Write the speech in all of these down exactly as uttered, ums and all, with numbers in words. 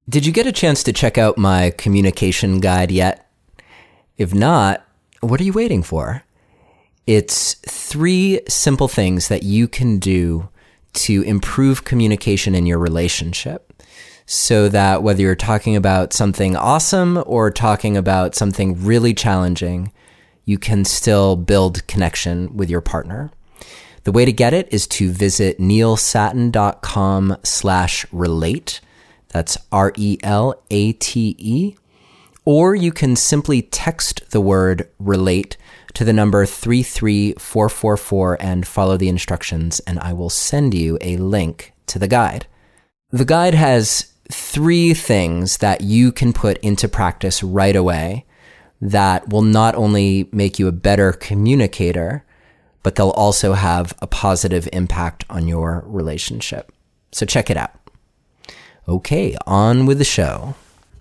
Did you get a chance to check out my communication guide yet? If not, what are you waiting for? It's three simple things that you can do to improve communication in your relationship so that whether you're talking about something awesome or talking about something really challenging, you can still build connection with your partner. The way to get it is to visit neilsattin.com slash relate. That's R E L A T E. Or you can simply text the word relate to the number three three four four four and follow the instructions, and I will send you a link to the guide. The guide has three things that you can put into practice right away that will not only make you a better communicator, but they'll also have a positive impact on your relationship. So check it out. Okay, on with the show.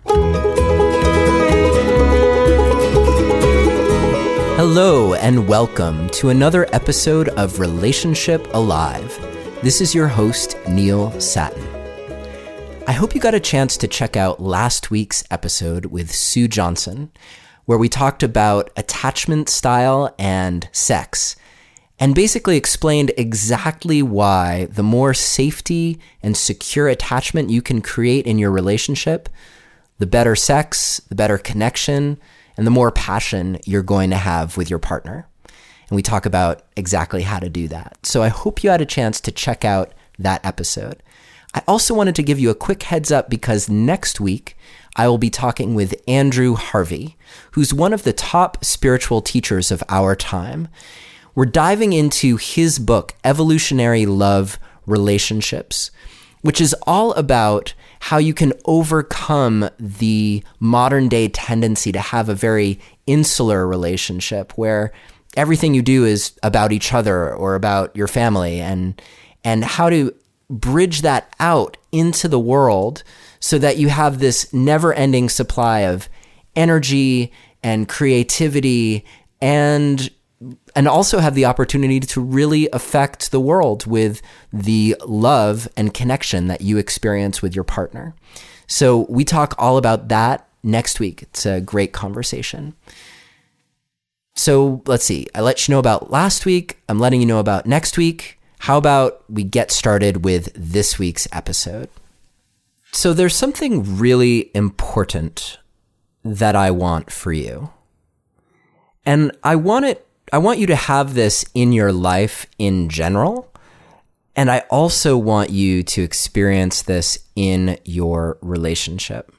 Hello and welcome to another episode of Relationship Alive. This is your host, Neil Sattin. I hope you got a chance to check out last week's episode with Sue Johnson, where we talked about attachment style and sex, and basically explained exactly why the more safety and secure attachment you can create in your relationship, the better sex, the better connection, and the more passion you're going to have with your partner. And we talk about exactly how to do that. So I hope you had a chance to check out that episode. I also wanted to give you a quick heads up because next week I will be talking with Andrew Harvey, who's one of the top spiritual teachers of our time. We're diving into his book, Evolutionary Love Relationships, which is all about how you can overcome the modern day tendency to have a very insular relationship where everything you do is about each other or about your family, and and how to bridge that out into the world so that you have this never-ending supply of energy and creativity and and also have the opportunity to really affect the world with the love and connection that you experience with your partner. So we talk all about that next week. It's a great conversation. So let's see. I let you know about last week. I'm letting you know about next week. How about we get started with this week's episode? So there's something really important that I want for you. And I want it I want you to have this in your life in general, and I also want you to experience this in your relationship.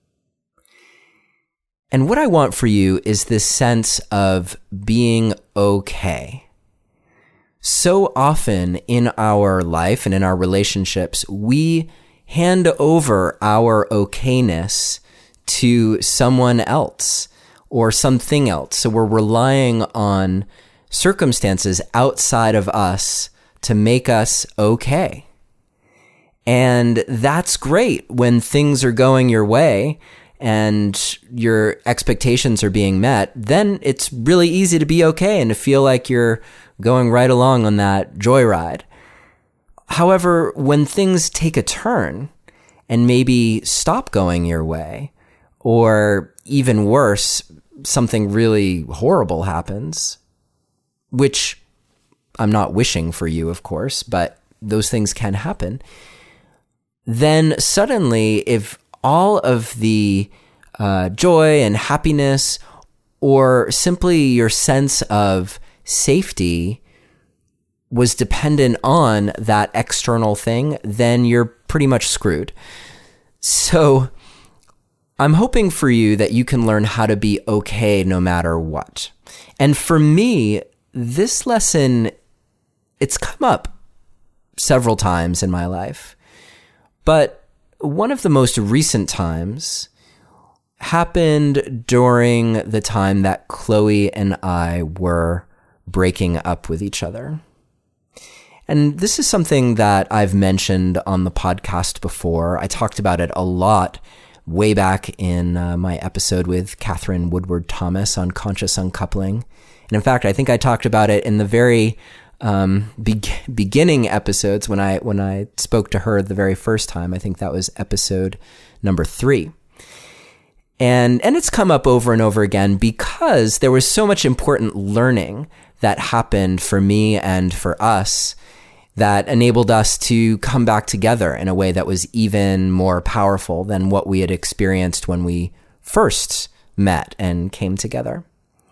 And what I want for you is this sense of being okay. So often in our life and in our relationships, we hand over our okayness to someone else or something else. So we're relying on circumstances outside of us to make us okay. And that's great when things are going your way and your expectations are being met. Then it's really easy to be okay and to feel like you're going right along on that joyride. However, when things take a turn and maybe stop going your way, or even worse, something really horrible happens, which I'm not wishing for you, of course, but those things can happen, then suddenly if all of the uh, joy and happiness or simply your sense of safety was dependent on that external thing, then you're pretty much screwed. So I'm hoping for you that you can learn how to be okay no matter what. And for me, this lesson, it's come up several times in my life. But one of the most recent times happened during the time that Chloe and I were breaking up with each other. And this is something that I've mentioned on the podcast before. I talked about it a lot way back in uh, my episode with Catherine Woodward Thomas on conscious uncoupling. And in fact, I think I talked about it in the very um, be- beginning episodes when I when I spoke to her the very first time. I think that was episode number three. And, and it's come up over and over again because there was so much important learning that happened for me and for us that enabled us to come back together in a way that was even more powerful than what we had experienced when we first met and came together.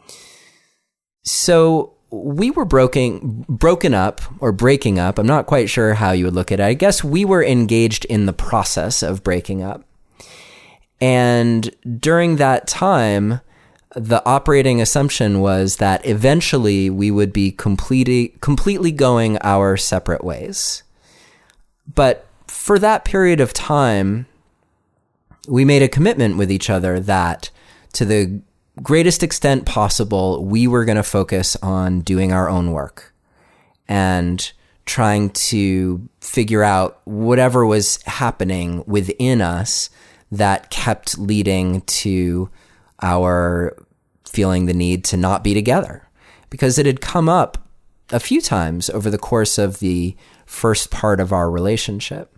So we were broken, broken up or breaking up. I'm not quite sure how you would look at it. I guess we were engaged in the process of breaking up. And during that time, the operating assumption was that eventually we would be completely, completely going our separate ways. But for that period of time, we made a commitment with each other that to the greatest extent possible, we were going to focus on doing our own work and trying to figure out whatever was happening within us that kept leading to our feeling the need to not be together, because it had come up a few times over the course of the first part of our relationship.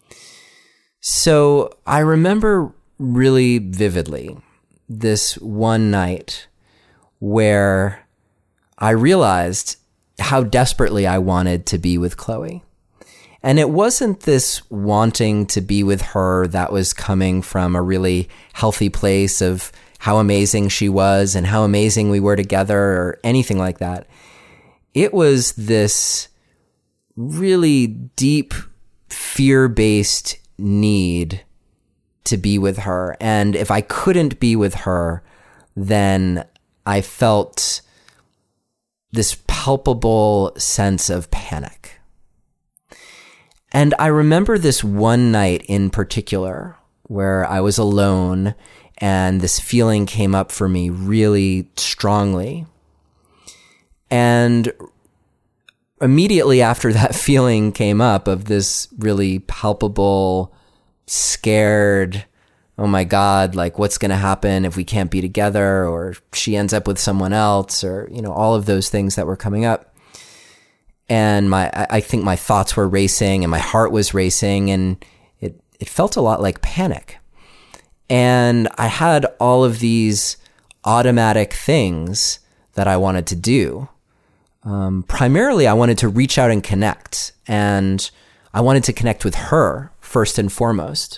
So I remember really vividly this one night where I realized how desperately I wanted to be with Chloe. And it wasn't this wanting to be with her that was coming from a really healthy place of how amazing she was and how amazing we were together or anything like that. It was this really deep, fear-based need to be with her. And if I couldn't be with her, then I felt this palpable sense of panic. And I remember this one night in particular where I was alone and this feeling came up for me really strongly. And immediately after that feeling came up of this really palpable, scared, oh my God, like what's going to happen if we can't be together, or she ends up with someone else, or, you know, all of those things that were coming up. And my, I think my thoughts were racing and my heart was racing, and it, it felt a lot like panic. And I had all of these automatic things that I wanted to do. Um, primarily, I wanted to reach out and connect, and I wanted to connect with her first and foremost.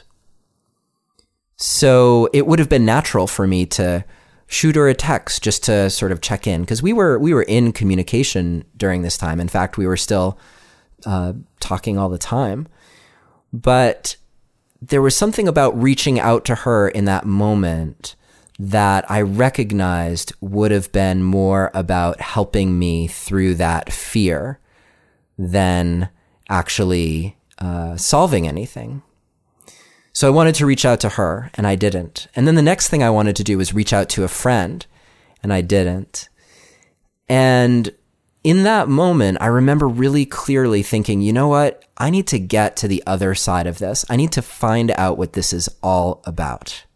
So it would have been natural for me to shoot her a text just to sort of check in, because we were we were in communication during this time. In fact, we were still uh, talking all the time. But there was something about reaching out to her in that moment that I recognized would have been more about helping me through that fear than actually uh, solving anything. So I wanted to reach out to her, and I didn't. And then the next thing I wanted to do was reach out to a friend, and I didn't. And in that moment, I remember really clearly thinking, you know what? I need to get to the other side of this. I need to find out what this is all about.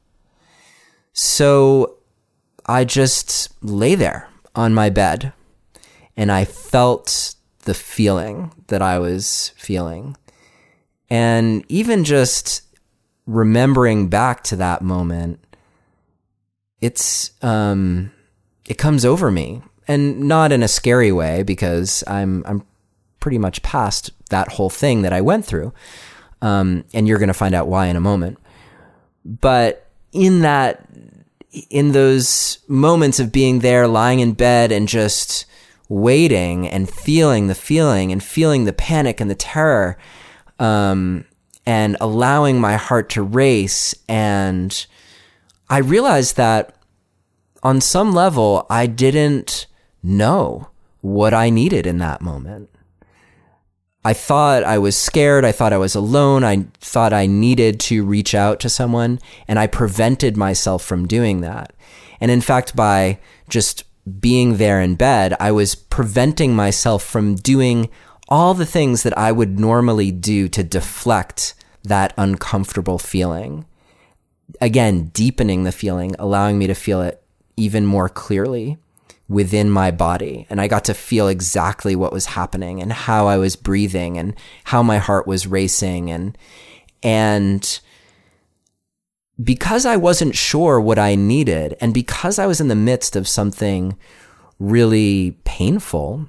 So I just lay there on my bed, and I felt the feeling that I was feeling. And even just remembering back to that moment, it's um, it comes over me, and not in a scary way, because I'm I'm pretty much past that whole thing that I went through, um, and you're going to find out why in a moment. But in that, in those moments of being there, lying in bed and just waiting and feeling the feeling and feeling the panic and the terror, um, and allowing my heart to race. And I realized that on some level, I didn't know what I needed in that moment. I thought I was scared. I thought I was alone. I thought I needed to reach out to someone, and I prevented myself from doing that. And in fact, by just being there in bed, I was preventing myself from doing all the things that I would normally do to deflect that uncomfortable feeling. Again, deepening the feeling, allowing me to feel it even more clearly within my body. And I got to feel exactly what was happening and how I was breathing and how my heart was racing. And, and because I wasn't sure what I needed, and because I was in the midst of something really painful,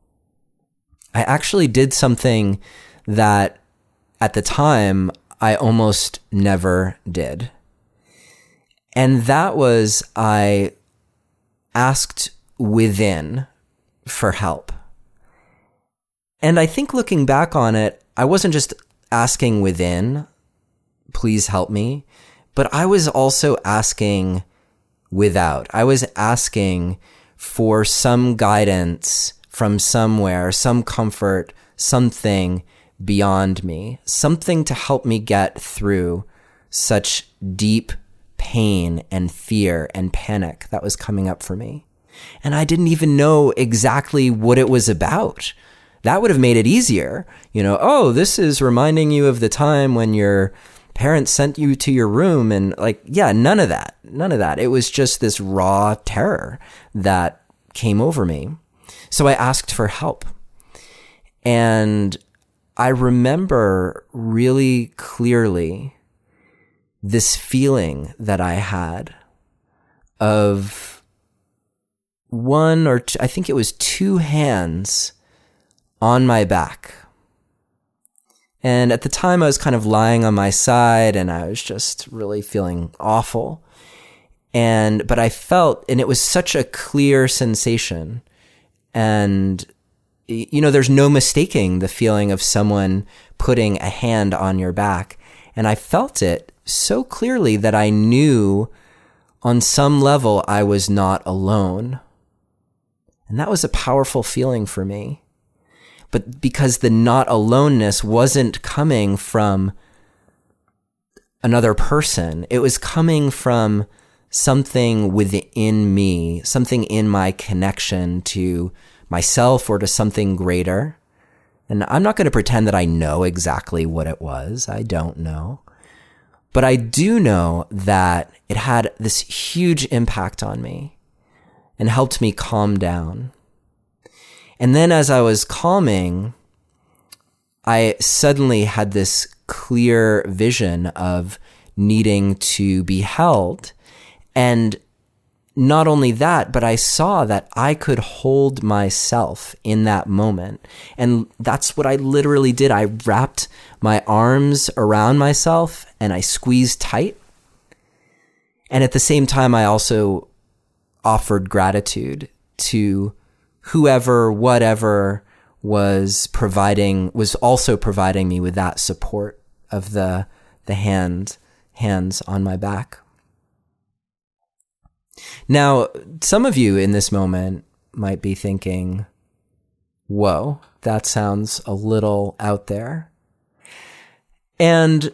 I actually did something that at the time I almost never did. And that was I asked within for help. And I think looking back on it, I wasn't just asking within, please help me, but I was also asking without. I was asking for some guidance from somewhere, some comfort, something beyond me, something to help me get through such deep pain and fear and panic that was coming up for me. And I didn't even know exactly what it was about. That would have made it easier. You know, oh, this is reminding you of the time when your parents sent you to your room, and like, yeah, none of that, none of that. It was just this raw terror that came over me. So I asked for help. And I remember really clearly this feeling that I had of one or two, I think it was two hands on my back. And at the time I was kind of lying on my side and I was just really feeling awful. And, but I felt, and it was such a clear sensation. And, you know, there's no mistaking the feeling of someone putting a hand on your back. And I felt it so clearly that I knew on some level I was not alone. And that was a powerful feeling for me. But because the not aloneness wasn't coming from another person, it was coming from something within me, something in my connection to myself or to something greater. And I'm not going to pretend that I know exactly what it was. I don't know. But I do know that it had this huge impact on me and helped me calm down. And then as I was calming, I suddenly had this clear vision of needing to be held. And not only that, but I saw that I could hold myself in that moment. And that's what I literally did. I wrapped my arms around myself and I squeezed tight. And at the same time, I also offered gratitude to whoever, whatever was providing, was also providing me with that support of the, the hand, hands on my back. Now, some of you in this moment might be thinking, whoa, that sounds a little out there. And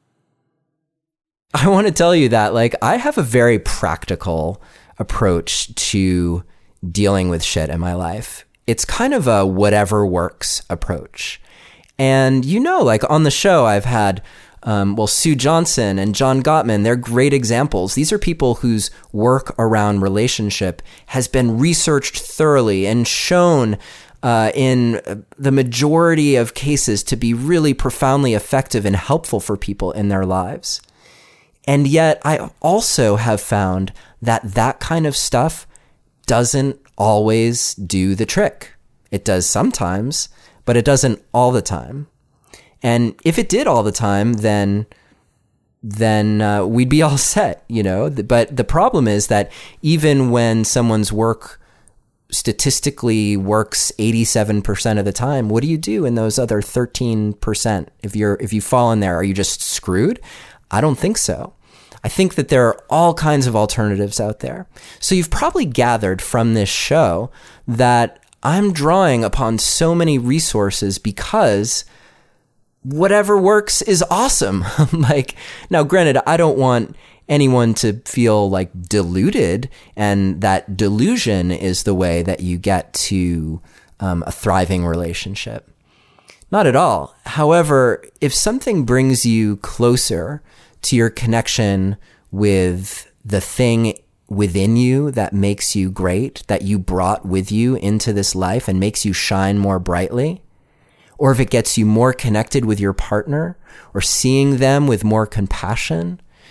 I want to tell you that, like, I have a very practical approach to dealing with shit in my life. It's kind of a whatever works approach. And, you know, like on the show, I've had Um, well, Sue Johnson and John Gottman, they're great examples. These are people whose work around relationship has been researched thoroughly and shown uh, in the majority of cases to be really profoundly effective and helpful for people in their lives. And yet I also have found that that kind of stuff doesn't always do the trick. It does sometimes, but it doesn't all the time. And if it did all the time, then then uh, we'd be all set, you know. But the problem is that even when someone's work statistically works eighty-seven percent of the time, what do you do in those other thirteen percent? If you're if you fall in there, are you just screwed? I don't think so. I think that there are all kinds of alternatives out there. So you've probably gathered from this show that I'm drawing upon so many resources because whatever works is awesome. Like, now granted, I don't want anyone to feel like deluded, and that delusion is the way that you get to um, a thriving relationship. Not at all. However, if something brings you closer to your connection with the thing within you that makes you great, that you brought with you into this life and makes you shine more brightly, or if it gets you more connected with your partner or seeing them with more compassion,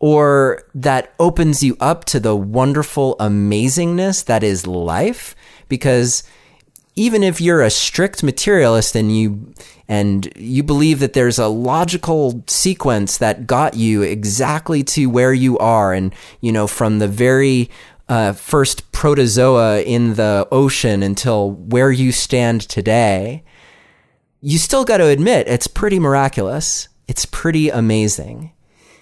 or that opens you up to the wonderful amazingness that is life. Because even if you're a strict materialist and you and you believe that there's a logical sequence that got you exactly to where you are, and you know, from the very uh, first protozoa in the ocean until where you stand today, you still got to admit it's pretty miraculous. It's pretty amazing.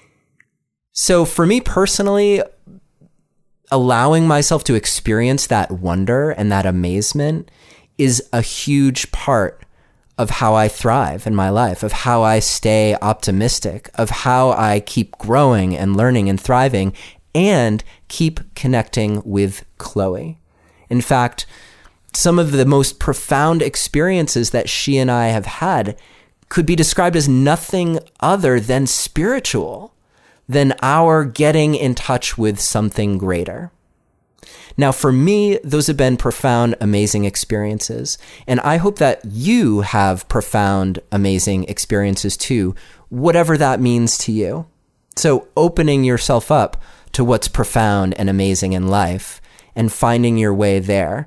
So for me personally, allowing myself to experience that wonder and that amazement is a huge part of how I thrive in my life, of how I stay optimistic, of how I keep growing and learning and thriving and keep connecting with Chloe. In fact, some of the most profound experiences that she and I have had could be described as nothing other than spiritual, than our getting in touch with something greater. Now, for me, those have been profound, amazing experiences. And I hope that you have profound, amazing experiences too, whatever that means to you. So opening yourself up to what's profound and amazing in life and finding your way there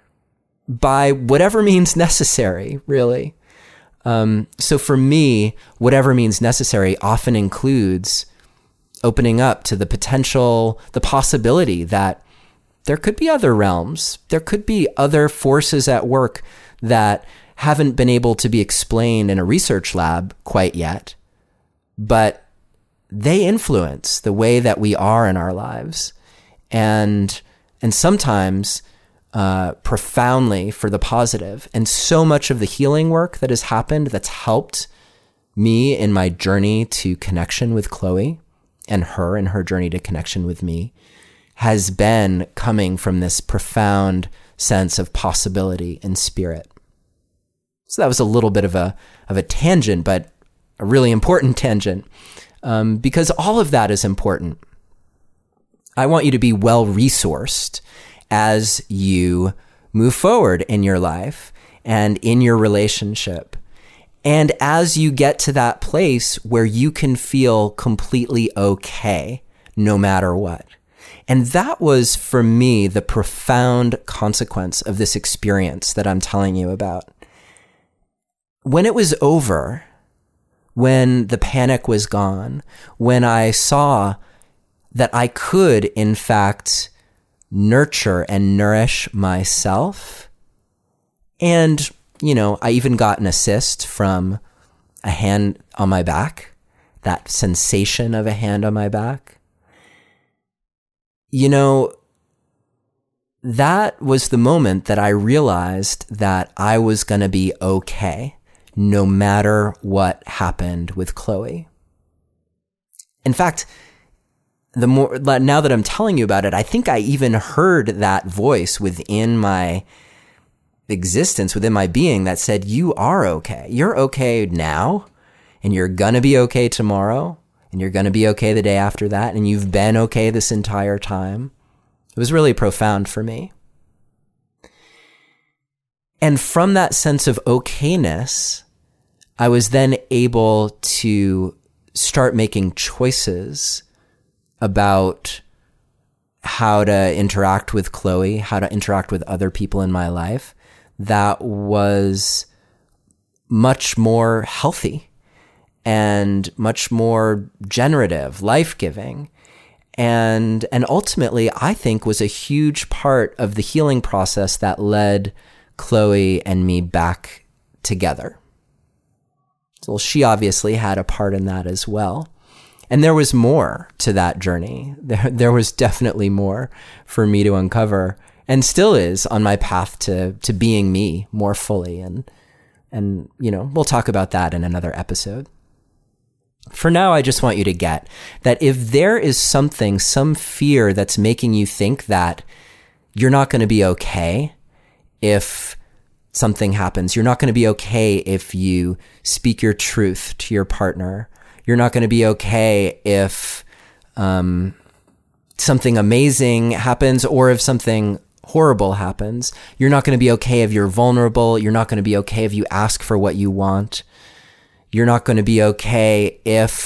by whatever means necessary, really. Um, so for me, whatever means necessary often includes opening up to the potential, the possibility that there could be other realms. There could be other forces at work that haven't been able to be explained in a research lab quite yet, but they influence the way that we are in our lives. And, and sometimes uh, profoundly for the positive. And so much of the healing work that has happened that's helped me in my journey to connection with Chloe and her in her journey to connection with me has been coming from this profound sense of possibility and spirit. So that was a little bit of a of a tangent, but a really important tangent, um, because all of that is important. I want you to be well-resourced as you move forward in your life and in your relationship. And as you get to that place where you can feel completely okay, no matter what. And that was, for me, the profound consequence of this experience that I'm telling you about. When it was over, when the panic was gone, when I saw that I could, in fact, nurture and nourish myself, and, you know, I even got an assist from a hand on my back, that sensation of a hand on my back. You know, that was the moment that I realized that I was going to be okay, no matter what happened with Chloe. In fact, the more, now that I'm telling you about it, I think I even heard that voice within my existence, within my being, that said, you are okay. You're okay now, and you're gonna be okay tomorrow, and you're gonna be okay the day after that, and you've been okay this entire time. It was really profound for me. And from that sense of okayness, I was then able to start making choices about how to interact with Chloe, how to interact with other people in my life, that was much more healthy and much more generative, life-giving. And, and ultimately, I think was a huge part of the healing process that led Chloe and me back together. So she obviously had a part in that as well. And there was more to that journey. There, there was definitely more for me to uncover, and still is on my path to, to being me more fully. And, and, you know, we'll talk about that in another episode. For now, I just want you to get that if there is something, some fear that's making you think that you're not going to be okay if something happens, you're not going to be okay if you speak your truth to your partner, you're not going to be okay if um, something amazing happens or if something horrible happens. You're not going to be okay if you're vulnerable. You're not going to be okay if you ask for what you want. You're not going to be okay if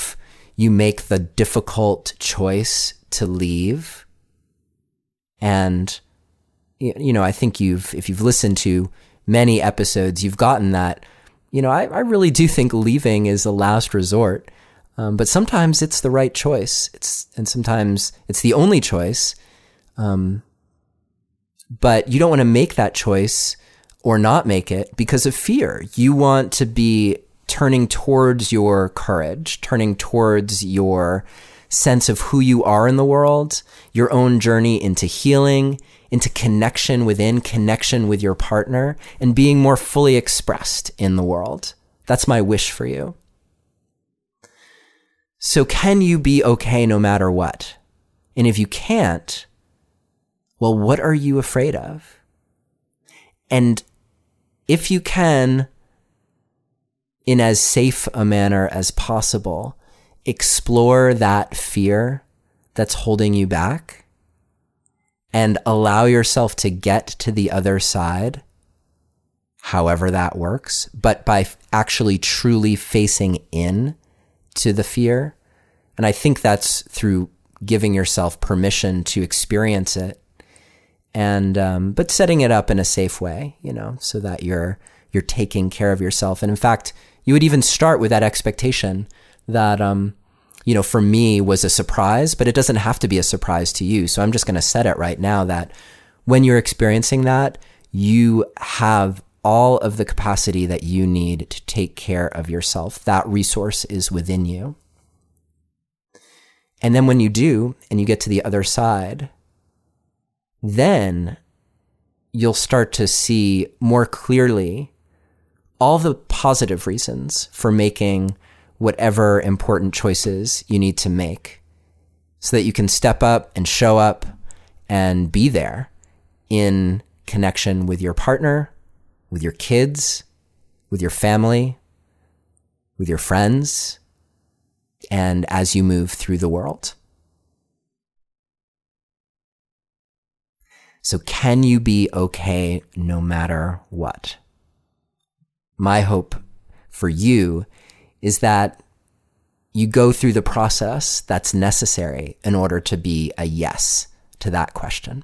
you make the difficult choice to leave. And, you know, I think you've, if you've listened to many episodes, you've gotten that, you know, I, I really do think leaving is a last resort. Um, but sometimes it's the right choice. It's, and sometimes it's the only choice. Um, but you don't want to make that choice or not make it because of fear. You want to be turning towards your courage, turning towards your sense of who you are in the world, your own journey into healing, into connection within, connection with your partner, and being more fully expressed in the world. That's my wish for you. So can you be okay no matter what? And if you can't, well, what are you afraid of? And if you can, in as safe a manner as possible, explore that fear that's holding you back and allow yourself to get to the other side, however that works, but by actually truly facing in to the fear. And I think that's through giving yourself permission to experience it. And, um, but setting it up in a safe way, you know, so that you're, you're taking care of yourself. And in fact, you would even start with that expectation that, um, you know, for me was a surprise, but it doesn't have to be a surprise to you. So I'm just going to set it right now that when you're experiencing that, you have all of the capacity that you need to take care of yourself. That resource is within you. And then when you do, and you get to the other side, then you'll start to see more clearly all the positive reasons for making whatever important choices you need to make so that you can step up and show up and be there in connection with your partner, with your kids, with your family, with your friends, and as you move through the world. So can you be okay no matter what? My hope for you is that you go through the process that's necessary in order to be a yes to that question.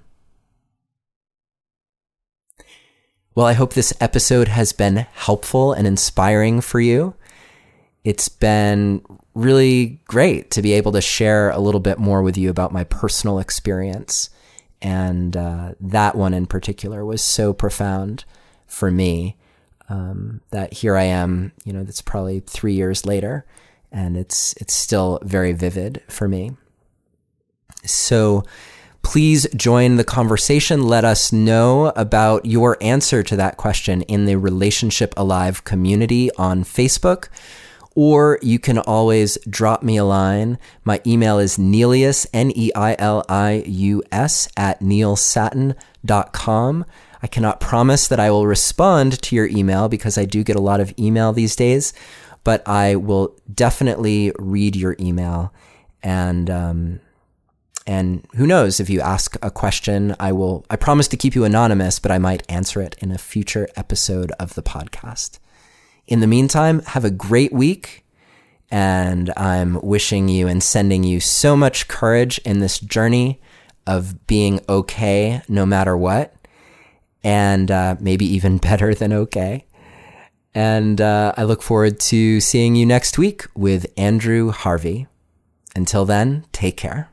Well, I hope this episode has been helpful and inspiring for you. It's been really great to be able to share a little bit more with you about my personal experience. And uh, that one in particular was so profound for me um, that here I am, you know, that's probably three years later, and it's it's still very vivid for me. So please join the conversation. Let us know about your answer to that question in the Relationship Alive community on Facebook. Or you can always drop me a line. My email is Neilius, N E I L I U S, at neil satin dot com. I cannot promise that I will respond to your email because I do get a lot of email these days, but I will definitely read your email. And um, and who knows, if you ask a question, I will. I promise to keep you anonymous, but I might answer it in a future episode of the podcast. In the meantime, have a great week, and I'm wishing you and sending you so much courage in this journey of being okay no matter what, and uh, maybe even better than okay. And uh, I look forward to seeing you next week with Andrew Harvey. Until then, take care.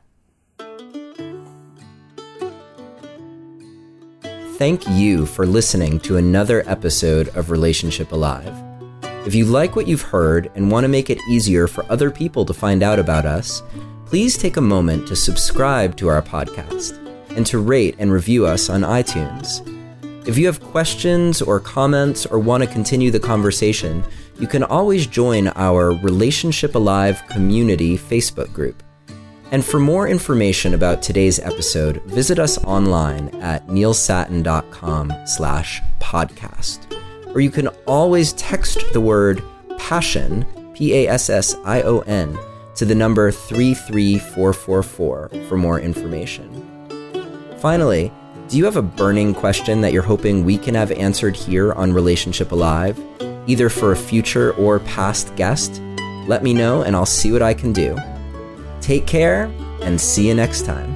Thank you for listening to another episode of Relationship Alive. If you like what you've heard and want to make it easier for other people to find out about us, please take a moment to subscribe to our podcast and to rate and review us on iTunes. If you have questions or comments or want to continue the conversation, you can always join our Relationship Alive community Facebook group. And for more information about today's episode, visit us online at neil satin dot com slash podcast. Or you can always text the word passion, P A S S I O N, to the number three three four four four for more information. Finally, do you have a burning question that you're hoping we can have answered here on Relationship Alive, either for a future or past guest? Let me know and I'll see what I can do. Take care and see you next time.